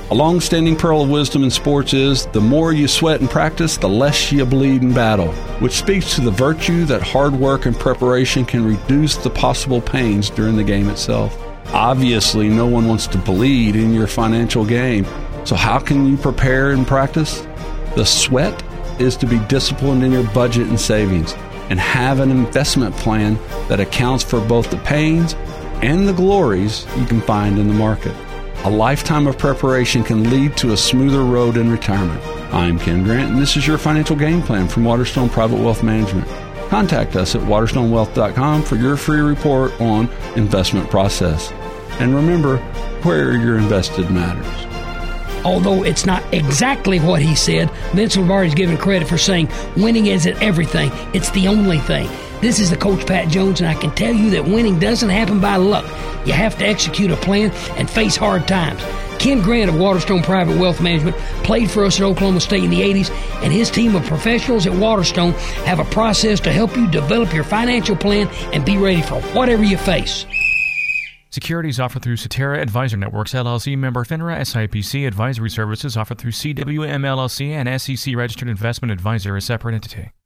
A long-standing pearl of wisdom in sports is, the more you sweat in practice, the less you bleed in battle, which speaks to the virtue that hard work and preparation can reduce the possible pains during the game itself. Obviously, no one wants to bleed in your financial game, so how can you prepare in practice? The sweat is to be disciplined in your budget and savings, and have an investment plan that accounts for both the pains and the glories you can find in the market. A lifetime of preparation can lead to a smoother road in retirement. I'm Ken Grant, and this is your financial game plan from Waterstone Private Wealth Management. Contact us at waterstonewealth.com for your free report on investment process. And remember, where you're invested matters. Although it's not exactly what he said, Vince Lombardi is given credit for saying winning isn't everything, it's the only thing. This is the Coach Pat Jones, and I can tell you that winning doesn't happen by luck. You have to execute a plan and face hard times. Ken Grant of Waterstone Private Wealth Management played for us at Oklahoma State in the 80s, and his team of professionals at Waterstone have a process to help you develop your financial plan and be ready for whatever you face. Securities offered through Cetera Advisor Networks, LLC, member FINRA, SIPC. Advisory services offered through CWM, LLC, and SEC Registered Investment Advisor, a separate entity.